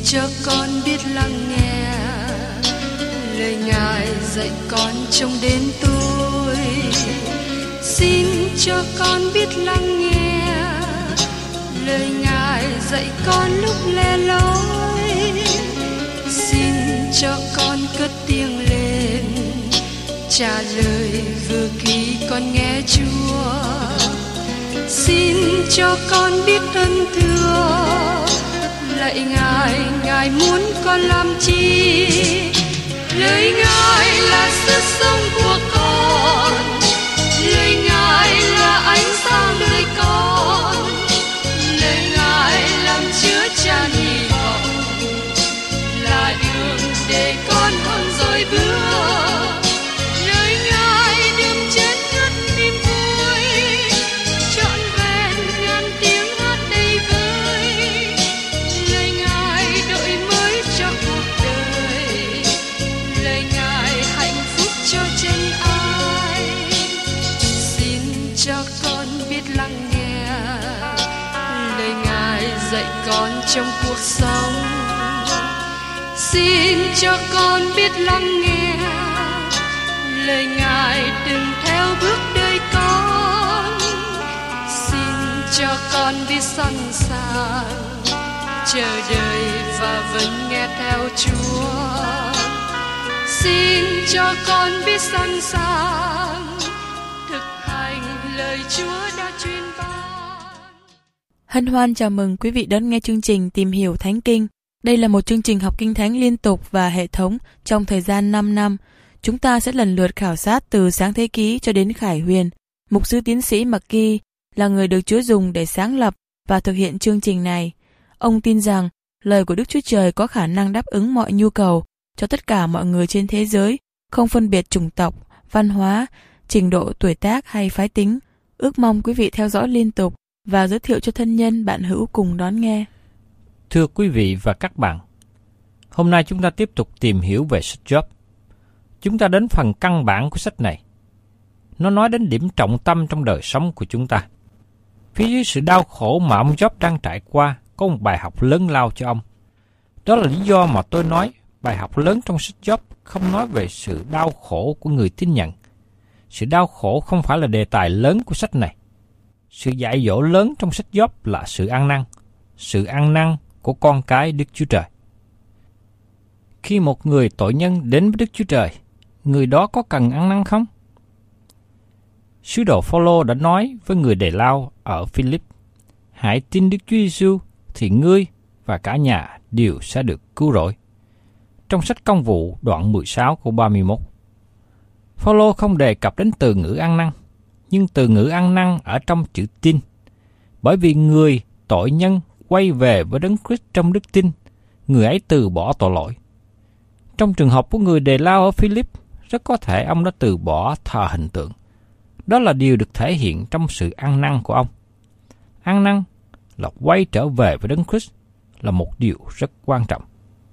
cho con biết lắng nghe lời Ngài dạy con trong đêm tối. Xin cho con biết lắng nghe lời Ngài dạy con lúc lẻ loi. Xin cho con cất tiếng lên trả lời vừa khi con nghe Chúa. Xin cho con biết ơn thưa lạy Ngài, Ngài muốn con làm chi? Lời Ngài là sức sống của con, lời Ngài là ánh sáng đời con, lời Ngài làm chứa chan hy vọng, là đường để con không dối bước. Lời Ngài đêm chết ngất niềm vui, trọn vẹn ngàn tiếng hát đầy vơi. Lời Ngài đổi mới cho cuộc đời, lời Ngài hạnh phúc cho chân ai. Xin cho con biết lắng nghe lời Ngài dạy con trong cuộc sống. Xin cho con biết lắng nghe lời Ngài đừng theo bước đời con. Xin cho con biết sẵn sàng chờ đợi và vẫn nghe theo Chúa. Xin cho con biết sẵn sàng thực hành lời Chúa đã truyền ban. Hân hoan chào mừng quý vị đón nghe chương trình Tìm hiểu Thánh Kinh. Đây là một chương trình học Kinh Thánh liên tục và hệ thống trong thời gian 5 năm. Chúng ta sẽ lần lượt khảo sát từ Sáng Thế Ký cho đến Khải Huyền. Mục sư tiến sĩ McGee là người được Chúa dùng để sáng lập và thực hiện chương trình này. Ông tin rằng lời của Đức Chúa Trời có khả năng đáp ứng mọi nhu cầu cho tất cả mọi người trên thế giới, không phân biệt chủng tộc, văn hóa, trình độ tuổi tác hay phái tính. Ước mong quý vị theo dõi liên tục và giới thiệu cho thân nhân bạn hữu cùng đón nghe. Thưa quý vị và các bạn, hôm nay chúng ta tiếp tục tìm hiểu về sách Job. Chúng ta đến phần căn bản của sách này. Nó nói đến điểm trọng tâm trong đời sống của chúng ta. Phía dưới sự đau khổ mà ông Job đang trải qua, có một bài học lớn lao cho ông. Đó là lý do mà tôi nói bài học lớn trong sách Job không nói về sự đau khổ của người tin nhận. Sự đau khổ không phải là đề tài lớn của sách này. Sự dạy dỗ lớn trong sách Job là sự ăn năn. Sự ăn năn của con cái Đức Chúa Trời. Khi một người tội nhân đến với Đức Chúa Trời, người đó có cần ăn năn không? Sứ đồ Phao-lô đã nói với người Đề Lao ở Philip: hãy tin Đức Chúa Giêsu thì ngươi và cả nhà đều sẽ được cứu rỗi. Trong sách Công vụ đoạn 16 câu 31. Phao-lô không đề cập đến từ ngữ ăn năn, nhưng từ ngữ ăn năn ở trong chữ tin. Bởi vì người tội nhân quay về với Đấng Christ trong đức tin, người ấy từ bỏ tội lỗi. Trong trường hợp của người Đề Lao ở Philip, rất có thể ông đã từ bỏ thờ hình tượng. Đó là điều được thể hiện trong sự ăn năn của ông. Ăn năn là quay trở về với Đấng Christ, là một điều rất quan trọng.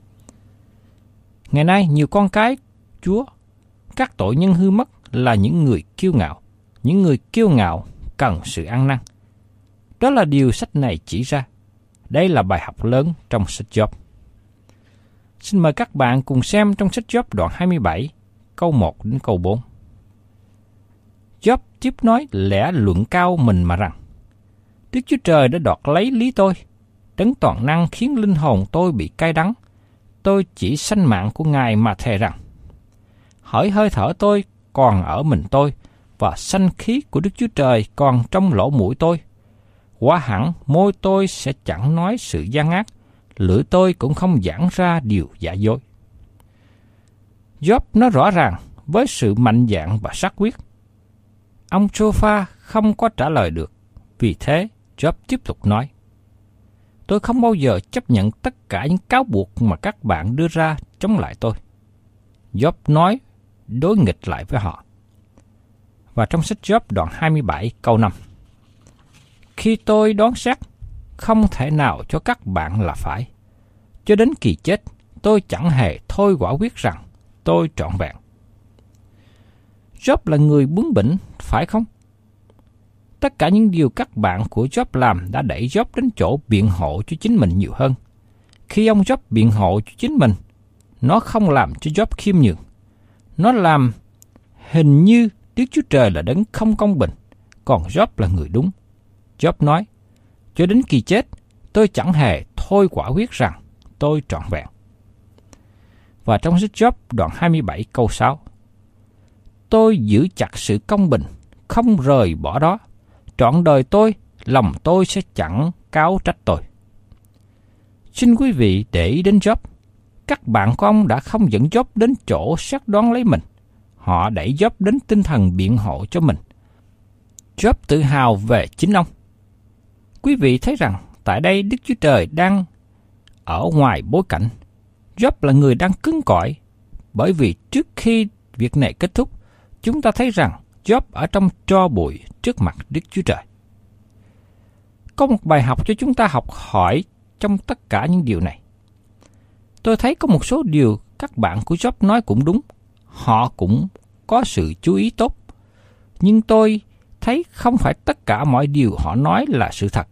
Ngày nay, nhiều con cái Chúa, các tội nhân hư mất là những người kiêu ngạo. Những người kiêu ngạo cần sự ăn năn. Đó là điều sách này chỉ ra. Đây là bài học lớn trong sách Job. Xin mời các bạn cùng xem trong sách Job đoạn 27, câu 1 đến câu 4. Job tiếp nói lẽ luận cao mình mà rằng: Đức Chúa Trời đã đoạt lấy lý tôi, Đấng toàn năng khiến linh hồn tôi bị cay đắng. Tôi chỉ sanh mạng của Ngài mà thề rằng: hỡi hơi thở tôi còn ở mình tôi, và sanh khí của Đức Chúa Trời còn trong lỗ mũi tôi. Quá hẳn môi tôi sẽ chẳng nói sự gian ác, lưỡi tôi cũng không giảng ra điều giả dối. Job nói rõ ràng với sự mạnh dạn và xác quyết. Ông Chô-pha không có trả lời được, vì thế Job tiếp tục nói: tôi không bao giờ chấp nhận tất cả những cáo buộc mà các bạn đưa ra chống lại tôi. Job nói đối nghịch lại với họ. Và trong sách Job đoạn 27 câu 5: khi tôi đoán xét, không thể nào cho các bạn là phải. Cho đến kỳ chết, tôi chẳng hề thôi quả quyết rằng tôi trọn vẹn. Job là người bướng bỉnh, phải không? Tất cả những điều các bạn của Job làm đã đẩy Job đến chỗ biện hộ cho chính mình nhiều hơn. khi ông Job biện hộ cho chính mình, nó không làm cho Job khiêm nhường. Nó làm hình như Đức Chúa Trời là đấng không công bình, còn Job là người đúng. Job nói, cho đến khi chết, tôi chẳng hề thôi quả quyết rằng tôi trọn vẹn. Và trong sách Job đoạn 27 câu 6, tôi giữ chặt sự công bình, không rời bỏ đó. Trọn đời tôi, lòng tôi sẽ chẳng cáo trách tôi. Xin quý vị để ý đến Job. Các bạn của ông đã không dẫn Job đến chỗ xét đoán lấy mình. Họ đẩy Job đến tinh thần biện hộ cho mình. Job tự hào về chính ông. Quý vị thấy rằng tại đây Đức Chúa Trời đang ở ngoài bối cảnh. Job là người đang cứng cỏi, bởi vì trước khi việc này kết thúc, chúng ta thấy rằng Job ở trong tro bụi trước mặt Đức Chúa Trời. Có một bài học cho chúng ta học hỏi trong tất cả những điều này. Tôi thấy có một số điều các bạn của Job nói cũng đúng. Họ cũng có sự chú ý tốt. Nhưng tôi thấy không phải tất cả mọi điều họ nói là sự thật.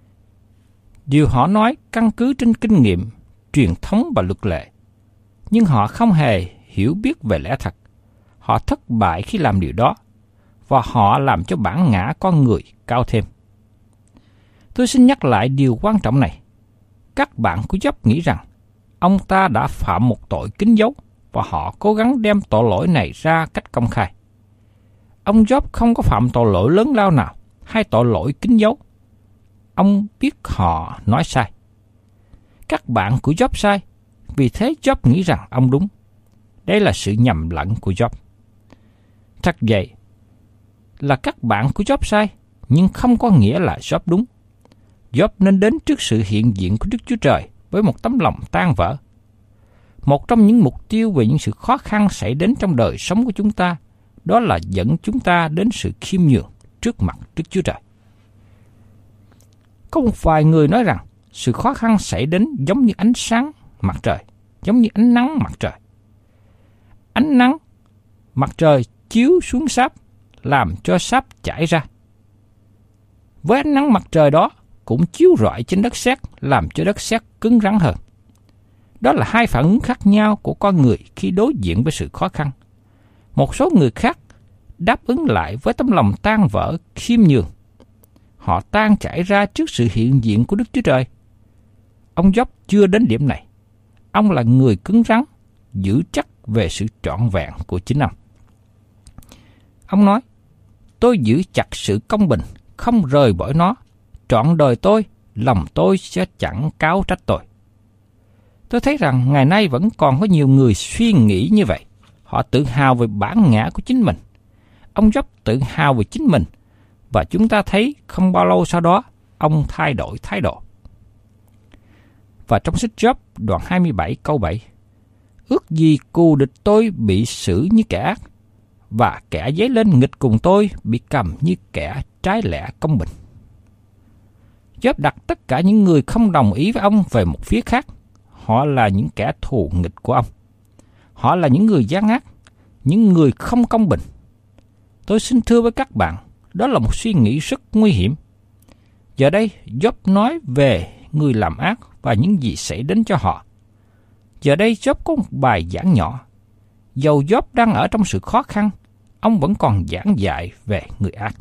Điều họ nói căn cứ trên kinh nghiệm, truyền thống và luật lệ. Nhưng họ không hề hiểu biết về lẽ thật. Họ thất bại khi làm điều đó, và họ làm cho bản ngã con người cao thêm. Tôi xin nhắc lại điều quan trọng này. Các bạn của Job nghĩ rằng ông ta đã phạm một tội kín dấu, và họ cố gắng đem tội lỗi này ra cách công khai. Ông Job không có phạm tội lỗi lớn lao nào hay tội lỗi kín dấu. Ông biết họ nói sai. Các bạn của Job sai, vì thế Job nghĩ rằng ông đúng. Đây là sự nhầm lẫn của Job. Thật vậy là các bạn của Job sai, nhưng không có nghĩa là Job đúng. Job nên đến trước sự hiện diện của Đức Chúa Trời với một tấm lòng tan vỡ. Một trong những mục tiêu về những sự khó khăn xảy đến trong đời sống của chúng ta, đó là dẫn chúng ta đến sự khiêm nhường trước mặt Đức Chúa Trời. Có một vài người nói rằng sự khó khăn xảy đến giống như ánh sáng mặt trời, giống như ánh nắng mặt trời. Ánh nắng mặt trời chiếu xuống sáp, làm cho sáp chảy ra. Với ánh nắng mặt trời đó cũng chiếu rọi trên đất sét, làm cho đất sét cứng rắn hơn. Đó là hai phản ứng khác nhau của con người khi đối diện với sự khó khăn. Một số người khác đáp ứng lại với tấm lòng tan vỡ, khiêm nhường. Họ tan chảy ra trước sự hiện diện của Đức Chúa Trời. Ông Job chưa đến điểm này. Ông là người cứng rắn, giữ chắc về sự trọn vẹn của chính ông. Ông nói, tôi giữ chặt sự công bình, không rời bỏ nó. Trọn đời tôi, lòng tôi sẽ chẳng cáo trách tôi. Tôi thấy rằng ngày nay vẫn còn có nhiều người suy nghĩ như vậy. Họ tự hào về bản ngã của chính mình. Ông Job tự hào về chính mình, và chúng ta thấy không bao lâu sau đó, ông thay đổi thái độ. Và trong sách Job đoạn 27 câu 7, ước gì cù địch tôi bị xử như kẻ ác, và kẻ dấy lên nghịch cùng tôi bị cầm như kẻ trái lẽ công bình. Job đặt tất cả những người không đồng ý với ông về một phía khác. Họ là những kẻ thù nghịch của ông. Họ là những người gian ác, những người không công bình. Tôi xin thưa với các bạn, đó là một suy nghĩ rất nguy hiểm. Giờ đây, Job nói về người làm ác và những gì xảy đến cho họ. Giờ đây, Job có một bài giảng nhỏ. Dầu Job đang ở trong sự khó khăn, ông vẫn còn giảng dạy về người ác.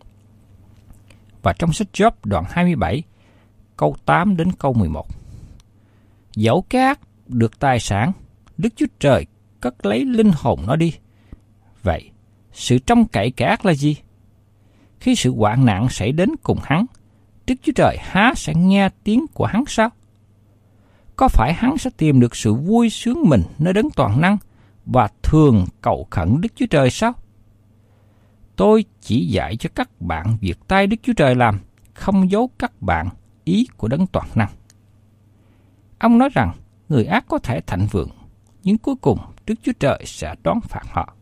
Và trong sách Job đoạn 27, câu 8 đến câu 11. Dẫu cái ác được tài sản, Đức Chúa Trời cất lấy linh hồn nó đi. Vậy, sự trông cậy kẻ ác là gì? Khi sự hoạn nạn xảy đến cùng hắn, Đức Chúa Trời há sẽ nghe tiếng của hắn sao? Có phải hắn sẽ tìm được sự vui sướng mình nơi đấng toàn năng và thường cầu khẩn Đức Chúa Trời sao? Tôi chỉ dạy cho các bạn việc tay Đức Chúa Trời làm, không giấu các bạn ý của đấng toàn năng. Ông nói rằng người ác có thể thạnh vượng, nhưng cuối cùng Đức Chúa Trời sẽ đoán phạt họ.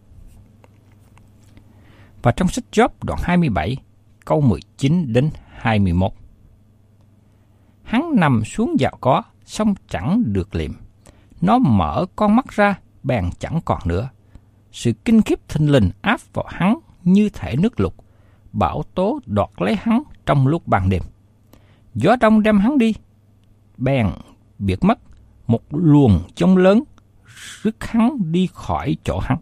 Và trong sách Job đoạn 27, câu 19 đến 21. Hắn nằm xuống giàu có, song chẳng được liệm. Nó mở con mắt ra, bèn chẳng còn nữa. Sự kinh khiếp thình lình áp vào hắn như thể nước lụt. Bão tố đoạt lấy hắn trong lúc ban đêm. Gió đông đem hắn đi, bèn biệt mất, một luồng giông lớn rước hắn đi khỏi chỗ hắn.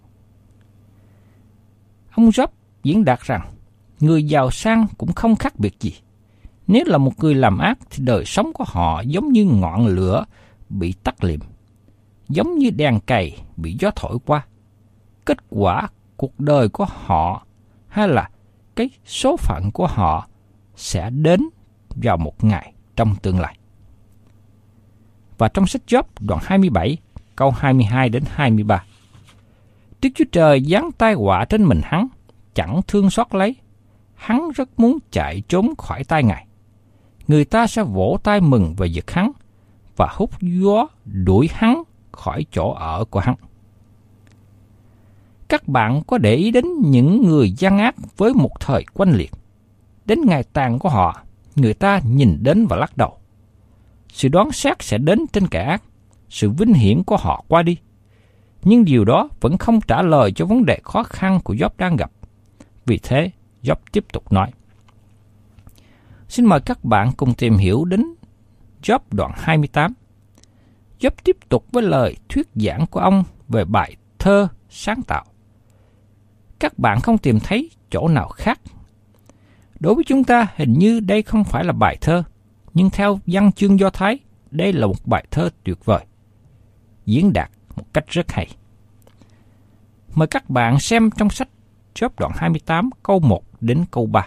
Ông Job diễn đạt rằng, người giàu sang cũng không khác biệt gì. Nếu là một người làm ác thì đời sống của họ giống như ngọn lửa bị tắt liệm, giống như đèn cày bị gió thổi qua. Kết quả cuộc đời của họ hay là cái số phận của họ sẽ đến vào một ngày trong tương lai. Và trong sách Job đoạn 27, câu 22 đến 23. Đức Chúa Trời giáng tai họa trên mình hắn, chẳng thương xót lấy. Hắn rất muốn chạy trốn khỏi tay Ngài. Người ta sẽ vỗ tay mừng về giật hắn và hút gió đuổi hắn khỏi chỗ ở của hắn. Các bạn có để ý đến những người gian ác với một thời oanh liệt. Đến ngày tàn của họ, người ta nhìn đến và lắc đầu. Sự đoán xét sẽ đến trên kẻ ác, sự vinh hiển của họ qua đi. Nhưng điều đó vẫn không trả lời cho vấn đề khó khăn của Job đang gặp. Vì thế, Job tiếp tục nói. Xin mời các bạn cùng tìm hiểu đến Job đoạn 28. Job tiếp tục với lời thuyết giảng của ông về bài thơ sáng tạo. Các bạn không tìm thấy chỗ nào khác. Đối với chúng ta, hình như đây không phải là bài thơ, nhưng theo văn chương Do Thái, đây là một bài thơ tuyệt vời, diễn đạt một cách rất hay. Mời các bạn xem trong sách Job đoạn 28 câu 1 đến câu 3.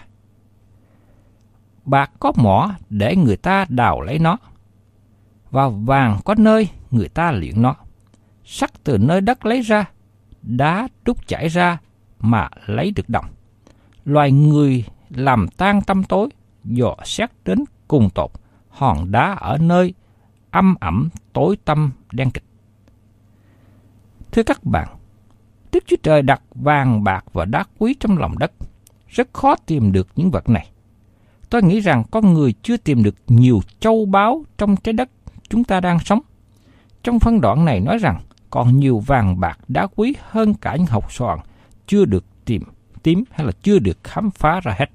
Bạc có mỏ để người ta đào lấy nó, và vàng có nơi người ta luyện nó. Sắt từ nơi đất lấy ra, đá đúc chảy ra mà lấy được đồng. Loài người làm tan tăm tối, dò xét đến cùng tột, hòn đá ở nơi âm ẩm tối tăm đen kịch. Thưa các bạn, Đức Chúa Trời đặt vàng bạc và đá quý trong lòng đất. Rất khó tìm được những vật này. Tôi nghĩ rằng con người chưa tìm được nhiều châu báu trong trái đất chúng ta đang sống. Trong phân đoạn này nói rằng còn nhiều vàng bạc đá quý hơn cả những hột xoàn chưa được tìm hay là chưa được khám phá ra hết.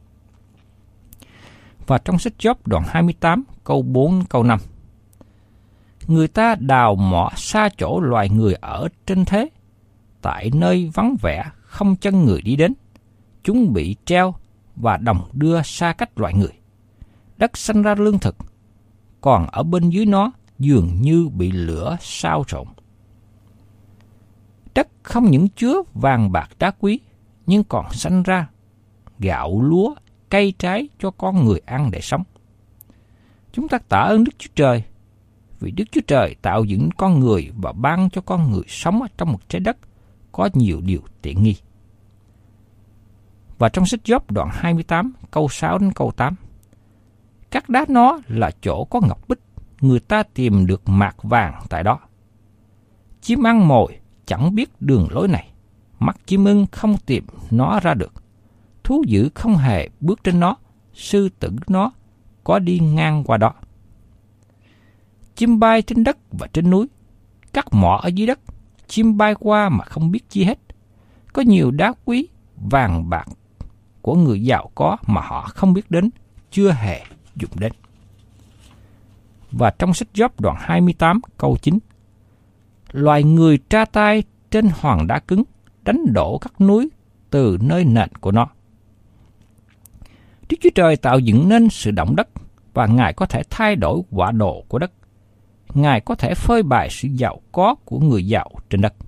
Và trong sách Job đoạn 28 câu 4 câu 5. Người ta đào mỏ xa chỗ loài người ở trên thế, tại nơi vắng vẻ không chân người đi đến. Chúng bị treo và đồng đưa xa cách loài người. Đất sanh ra lương thực, còn ở bên dưới nó dường như bị lửa xao trộn. Đất không những chứa vàng bạc đá quý, nhưng còn sanh ra gạo lúa, cây trái cho con người ăn để sống. Chúng ta tạ ơn Đức Chúa Trời, vì Đức Chúa Trời tạo dựng con người và ban cho con người sống ở trong một trái đất có nhiều điều tiện nghi. Và trong sách Job đoạn 28 câu 6 đến câu 8. Các đá nó là chỗ có ngọc bích, người ta tìm được mạc vàng tại đó. Chim ăn mồi chẳng biết đường lối này, mắt chim ưng không tìm nó ra được. Thú dữ không hề bước trên nó, sư tử nó có đi ngang qua đó. Chim bay trên đất và trên núi, cắt mỏ ở dưới đất, chim bay qua mà không biết chi hết. Có nhiều đá quý, vàng bạc của người giàu có mà họ không biết đến, chưa hề dùng đến. Và trong sách Job đoạn 28 câu 9. Loài người tra tay trên hòn đá cứng, đánh đổ các núi từ nơi nền của nó. Đức Chúa Trời tạo dựng nên sự động đất, và Ngài có thể thay đổi quả độ của đất. Ngài có thể phơi bày sự giàu có của người giàu trên đất.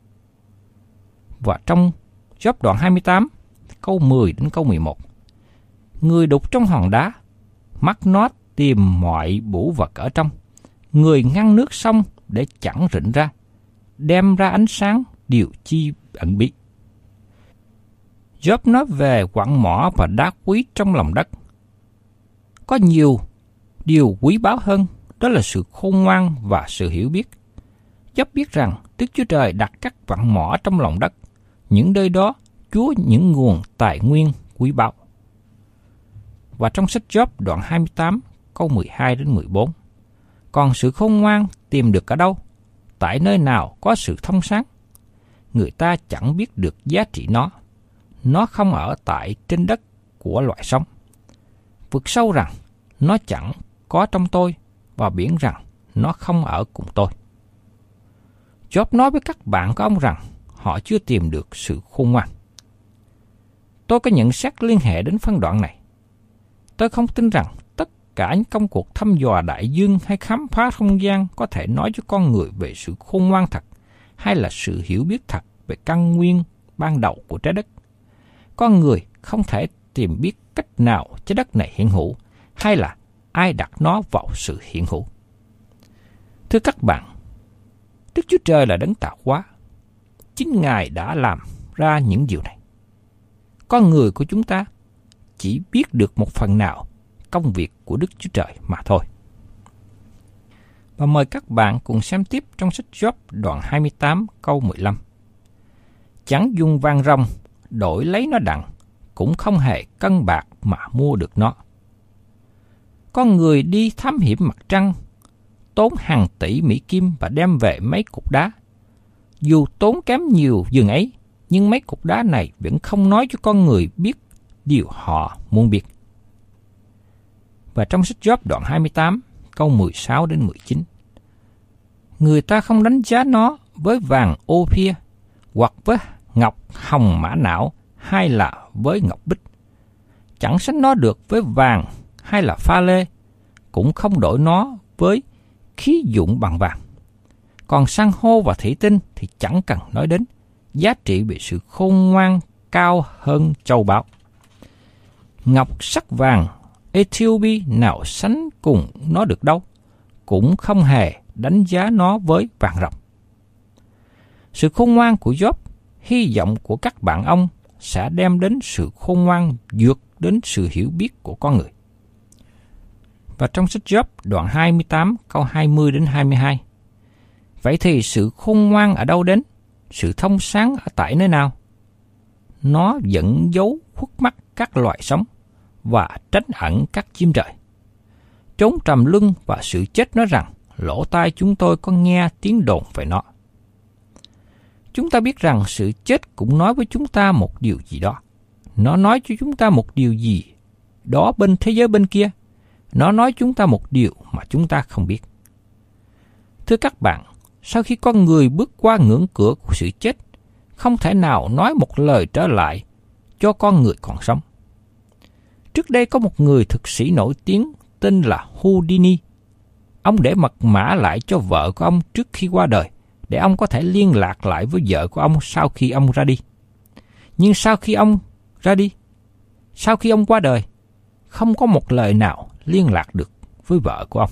Và trong Job đoạn 28, câu 10 đến câu 11. Người đục trong hòn đá, mắt nó tìm mọi bủ vật ở trong. Người ngăn nước sông để chẳng rịnh ra, đem ra ánh sáng điều chi ẩn bí. Job nói về quặng mỏ và đá quý trong lòng đất. Có nhiều điều quý báu hơn, đó là sự khôn ngoan và sự hiểu biết. Job biết rằng Đức Chúa Trời đặt các quặng mỏ trong lòng đất, những nơi đó chứa những nguồn tài nguyên quý báu. Và trong sách Job đoạn 28 câu 12 đến 14. Còn sự khôn ngoan tìm được ở đâu? Tại nơi nào có sự thông sáng? Người ta chẳng biết được giá trị nó. Nó không ở tại trên đất của loài sống. Vực sâu rằng nó chẳng có trong tôi, và biển rằng nó không ở cùng tôi. Job nói với các bạn của ông rằng họ chưa tìm được sự khôn ngoan. Tôi có nhận xét liên hệ đến phân đoạn này. Tôi không tin rằng tất cả những công cuộc thăm dò đại dương hay khám phá không gian có thể nói cho con người về sự khôn ngoan thật, hay là sự hiểu biết thật về căn nguyên ban đầu của trái đất. Con người không thể tìm biết cách nào trái đất này hiện hữu, hay là ai đặt nó vào sự hiện hữu. Thưa các bạn, Đức Chúa Trời là đấng tạo hóa. Chính Ngài đã làm ra những điều này. Con người của chúng ta chỉ biết được một phần nào công việc của Đức Chúa Trời mà thôi. Và mời các bạn cùng xem tiếp trong sách Job đoạn 28 câu 15. Chẳng dùng vàng ròng đổi lấy nó đặng, cũng không hề cân bạc mà mua được nó. Con người đi thám hiểm mặt trăng, tốn hàng tỷ Mỹ Kim và đem về mấy cục đá. Dù tốn kém nhiều dường ấy, nhưng mấy cục đá này vẫn không nói cho con người biết điều họ muốn biết. Và trong sách Job đoạn 28, câu 16 đến 19. Người ta không đánh giá nó với vàng Ophir, hoặc với ngọc hồng mã não, hay là với ngọc bích. Chẳng sánh nó được với vàng hay là pha lê, cũng không đổi nó với khí dụng bằng vàng. Còn san hô và thủy tinh thì chẳng cần nói đến, giá trị về sự khôn ngoan cao hơn châu báu. Ngọc sắc vàng Ethiopia nào sánh cùng nó được đâu, cũng không hề đánh giá nó với vàng ròng. Sự khôn ngoan của Job, hy vọng của các bạn ông sẽ đem đến sự khôn ngoan vượt đến sự hiểu biết của con người. Và trong sách Job đoạn 28 câu 20 đến 22. Vậy thì sự khôn ngoan ở đâu đến? Sự thông sáng ở tại nơi nào? Nó dẫn dấu khuất mắt các loài sống và tránh ẩn các chim trời. Trốn trầm luân và sự chết nói rằng lỗ tai chúng tôi có nghe tiếng đồn về nó. Chúng ta biết rằng sự chết cũng nói với chúng ta một điều gì đó. Nó nói cho chúng ta một điều gì đó bên thế giới bên kia. Nó nói chúng ta một điều mà chúng ta không biết. Thưa các bạn, sau khi con người bước qua ngưỡng cửa của sự chết, không thể nào nói một lời trở lại cho con người còn sống. Trước đây có một người thực sĩ nổi tiếng tên là Houdini. Ông để mật mã lại cho vợ của ông trước khi qua đời, để ông có thể liên lạc lại với vợ của ông sau khi ông ra đi. Nhưng sau khi ông ra đi, sau khi ông qua đời, không có một lời nào liên lạc được với vợ của ông.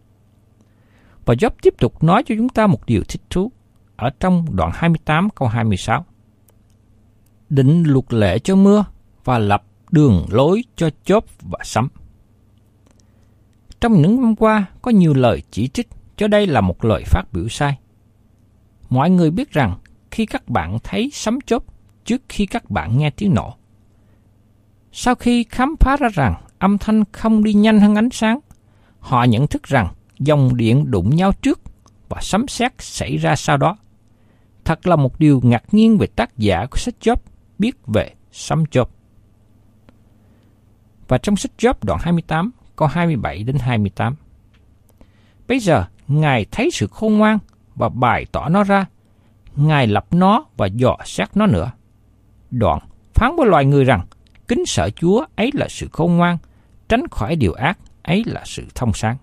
Và Job tiếp tục nói cho chúng ta một điều thích thú ở trong đoạn 28 câu 26. Định luật lệ cho mưa và lập đường lối cho chớp và sấm. Trong những năm qua có nhiều lời chỉ trích cho đây là một lời phát biểu sai. Mọi người biết rằng khi các bạn thấy sấm chớp trước khi các bạn nghe tiếng nổ. Sau khi khám phá ra rằng âm thanh không đi nhanh hơn ánh sáng, họ nhận thức rằng dòng điện đụng nhau trước và sấm sét xảy ra sau đó. Thật là một điều ngạc nhiên về tác giả của sách Job biết về sấm chớp. Và trong sách Job đoạn 28, câu 27 đến 28. Bây giờ, Ngài thấy sự khôn ngoan và bày tỏ nó ra. Ngài lập nó và dò xét nó nữa. Đoạn phán với loài người rằng, kính sợ Chúa ấy là sự khôn ngoan, tránh khỏi điều ác ấy là sự thông sáng.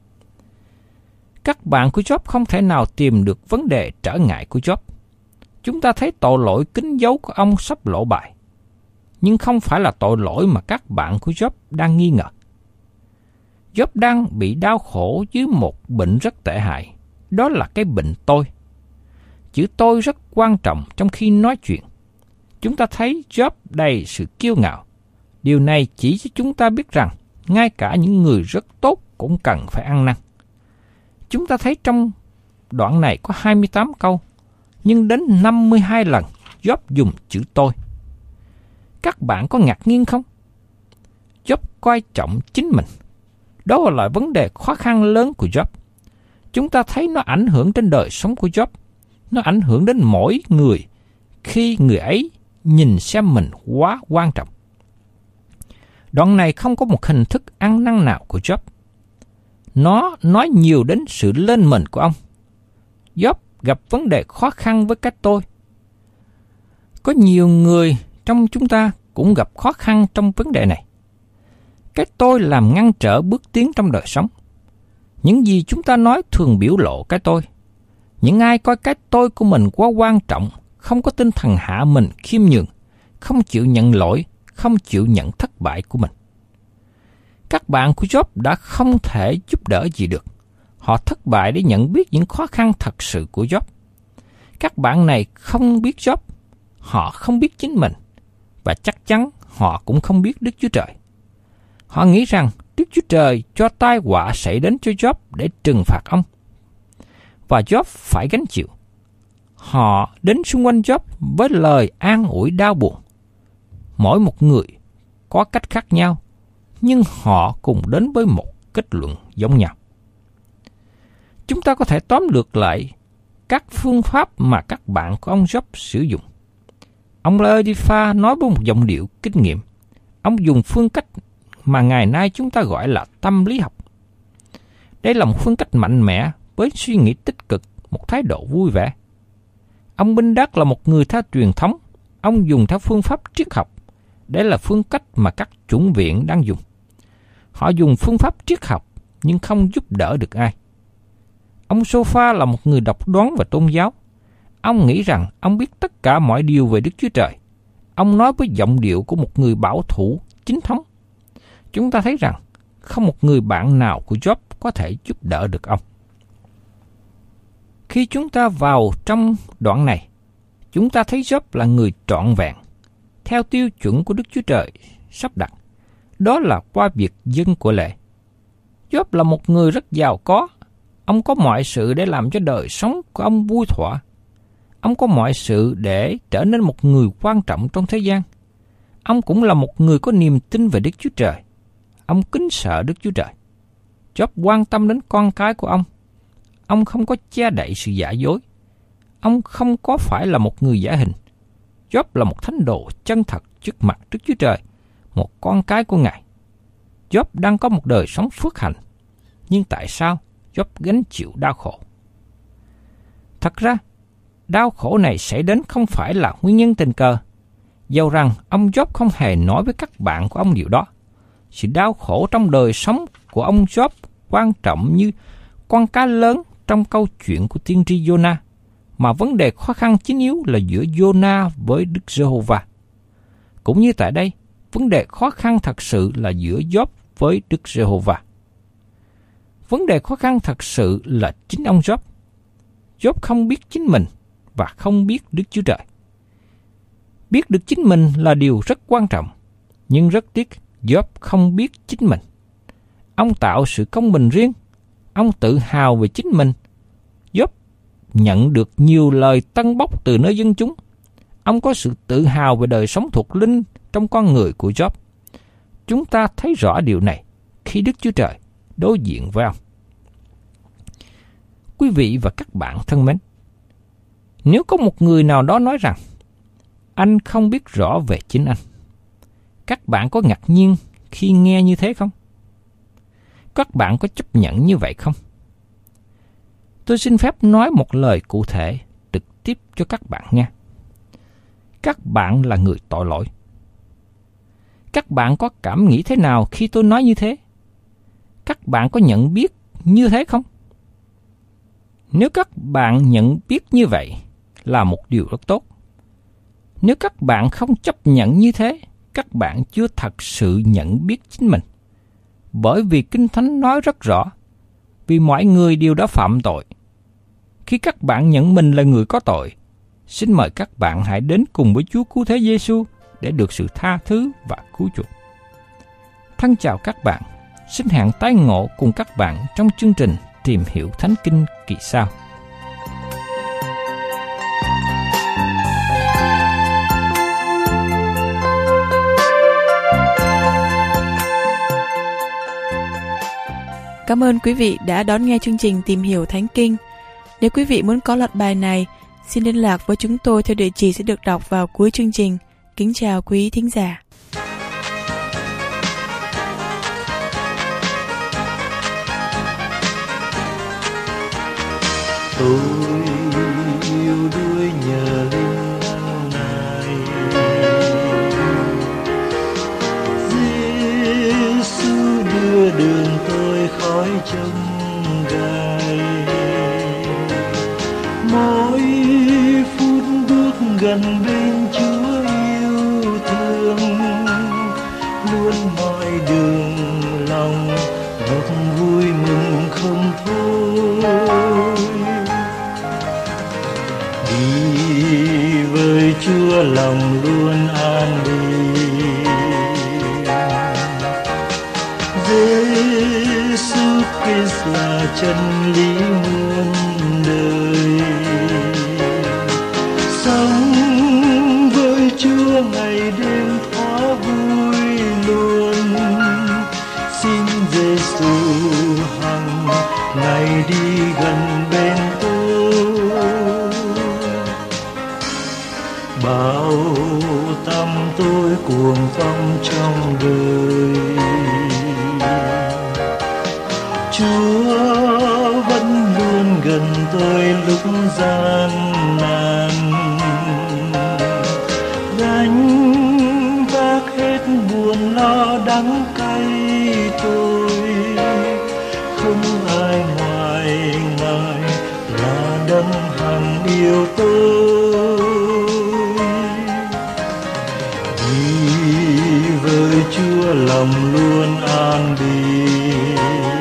Các bạn của Job không thể nào tìm được vấn đề trở ngại của Job. Chúng ta thấy tội lỗi kín dấu của ông sắp lộ bài. Nhưng không phải là tội lỗi mà các bạn của Job đang nghi ngờ. Job đang bị đau khổ dưới một bệnh rất tệ hại. Đó là cái bệnh tôi. Chữ tôi rất quan trọng trong khi nói chuyện. Chúng ta thấy Job đầy sự kiêu ngạo. Điều này chỉ cho chúng ta biết rằng ngay cả những người rất tốt cũng cần phải ăn năn. Chúng ta thấy trong đoạn này có 28 câu, nhưng đến 52 lần Job dùng chữ tôi. Các bạn có ngạc nhiên không? Job coi trọng chính mình. Đó là vấn đề khó khăn lớn của Job. Chúng ta thấy nó ảnh hưởng đến đời sống của Job. Nó ảnh hưởng đến mỗi người khi người ấy nhìn xem mình quá quan trọng. Đoạn này không có một hình thức ăn năn nào của Job. Nó nói nhiều đến sự lên mình của ông. Job gặp vấn đề khó khăn với cái tôi. Có nhiều người trong chúng ta cũng gặp khó khăn trong vấn đề này. Cái tôi làm ngăn trở bước tiến trong đời sống. Những gì chúng ta nói thường biểu lộ cái tôi. Những ai coi cái tôi của mình quá quan trọng, không có tinh thần hạ mình khiêm nhường, không chịu nhận lỗi, không chịu nhận thất bại của mình. Các bạn của Job đã không thể giúp đỡ gì được. Họ thất bại để nhận biết những khó khăn thật sự của Job. Các bạn này không biết Job, họ không biết chính mình, và chắc chắn họ cũng không biết Đức Chúa Trời. Họ nghĩ rằng Đức Chúa Trời cho tai họa xảy đến cho Job để trừng phạt ông, và Job phải gánh chịu. Họ đến xung quanh Job với lời an ủi đau buồn. Mỗi một người có cách khác nhau, nhưng họ cùng đến với một kết luận giống nhau. Chúng ta có thể tóm lược lại các phương pháp mà các bạn của ông Job sử dụng. Ông Eliphaz nói với một giọng điệu kinh nghiệm. Ông dùng phương cách mà ngày nay chúng ta gọi là tâm lý học. Đây là một phương cách mạnh mẽ với suy nghĩ tích cực, một thái độ vui vẻ. Ông Bildad là một người theo truyền thống. Ông dùng theo phương pháp triết học. Đây là phương cách mà các chủng viện đang dùng. Họ dùng phương pháp triết học nhưng không giúp đỡ được ai. Ông Sophia là một người độc đoán về tôn giáo. Ông nghĩ rằng ông biết tất cả mọi điều về Đức Chúa Trời. Ông nói với giọng điệu của một người bảo thủ, chính thống. Chúng ta thấy rằng không một người bạn nào của Job có thể giúp đỡ được ông. Khi chúng ta vào trong đoạn này, chúng ta thấy Job là người trọn vẹn, theo tiêu chuẩn của Đức Chúa Trời sắp đặt. Đó là qua việc dâng của lễ. Job là một người rất giàu có. Ông có mọi sự để làm cho đời sống của ông vui thỏa. Ông có mọi sự để trở nên một người quan trọng trong thế gian. Ông cũng là một người có niềm tin về Đức Chúa Trời. Ông kính sợ Đức Chúa Trời. Job quan tâm đến con cái của ông. Ông không có che đậy sự giả dối. Ông không có phải là một người giả hình. Job là một thánh đồ chân thật trước mặt Đức Chúa Trời, một con cái của Ngài. Job đang có một đời sống phước hạnh. Nhưng tại sao Job gánh chịu đau khổ? Thật ra, đau khổ này xảy đến không phải là nguyên nhân tình cờ. Dầu rằng ông Job không hề nói với các bạn của ông điều đó. Sự đau khổ trong đời sống của ông Job quan trọng như con cá lớn trong câu chuyện của tiên tri Jonah, mà vấn đề khó khăn chính yếu là giữa Jonah với Đức Giê-hô-va. Cũng như tại đây, vấn đề khó khăn thật sự là giữa Job với Đức Giê-hô-va. Vấn đề khó khăn thật sự là chính ông Job. Job không biết chính mình và không biết Đức Chúa Trời. Biết được chính mình là điều rất quan trọng, nhưng rất tiếc Job không biết chính mình. Ông tạo sự công bình riêng. Ông tự hào về chính mình. Job nhận được nhiều lời tân bốc từ nơi dân chúng. Ông có sự tự hào về đời sống thuộc linh trong con người của Job. Chúng ta thấy rõ điều này khi Đức Chúa Trời đối diện với ông. Quý vị và các bạn thân mến, nếu có một người nào đó nói rằng anh không biết rõ về chính anh, các bạn có ngạc nhiên khi nghe như thế không? Các bạn có chấp nhận như vậy không? Tôi xin phép nói một lời cụ thể trực tiếp cho các bạn nghe. Các bạn là người tội lỗi. Các bạn có cảm nghĩ thế nào khi tôi nói như thế? Các bạn có nhận biết như thế không? Nếu các bạn nhận biết như vậy là một điều rất tốt. Nếu các bạn không chấp nhận như thế, các bạn chưa thật sự nhận biết chính mình. Bởi vì Kinh Thánh nói rất rõ, vì mọi người đều đã phạm tội. Khi các bạn nhận mình là người có tội, xin mời các bạn hãy đến cùng với Chúa Cứu Thế Giê-xu để được sự tha thứ và cứu chuộc. Thân chào các bạn, xin hẹn tái ngộ cùng các bạn trong chương trình Tìm Hiểu Thánh Kinh kỳ sau. Cảm ơn quý vị đã đón nghe chương trình Tìm Hiểu Thánh Kinh. Nếu quý vị muốn có loạt bài này, xin liên lạc với chúng tôi theo địa chỉ sẽ được đọc vào cuối chương trình. Kính chào quý thính giả. tôi yêu đuối nhờ linh Ngài. Giêsu đưa đường tôi khỏi chông gai, mỗi phút bước gần bên Chúa yêu thương, luôn mọi đường lòng ngọt vui mừng không thôi. Đi với Chúa lòng luôn an bình. Giêsu Christ là chân lý muôn đời. Sống với Chúa ngày đêm thỏa vui luôn. Xin Giêsu hằng ngày đi gần bên tôi, bao tâm tôi cuồng phong trong đời. Chúa vẫn luôn gần tôi lúc gian nan, gánh vác hết buồn lo đắng cay tôi. Không ai ngoài Ngài là đấng hằng yêu tôi. Đi với Chúa lòng luôn an bình.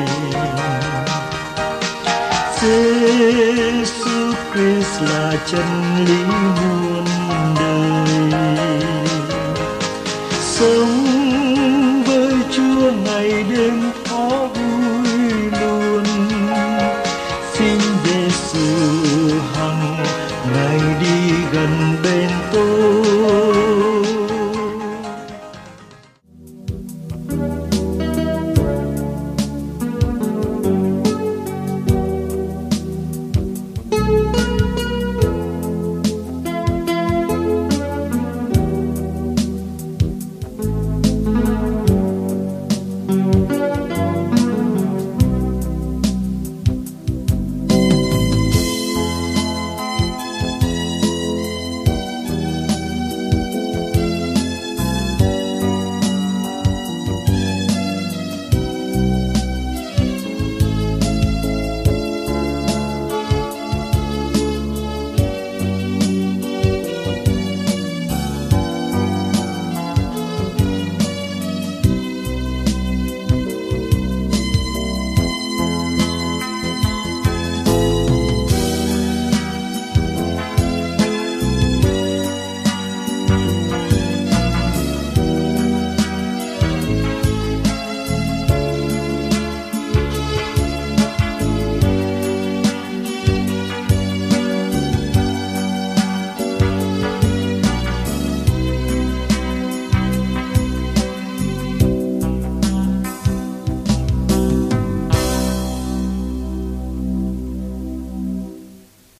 Giêsu Christ là chân lý muôn đời. Sống với Chúa ngày đêm thỏa vui luôn. Xin Giêsu hằng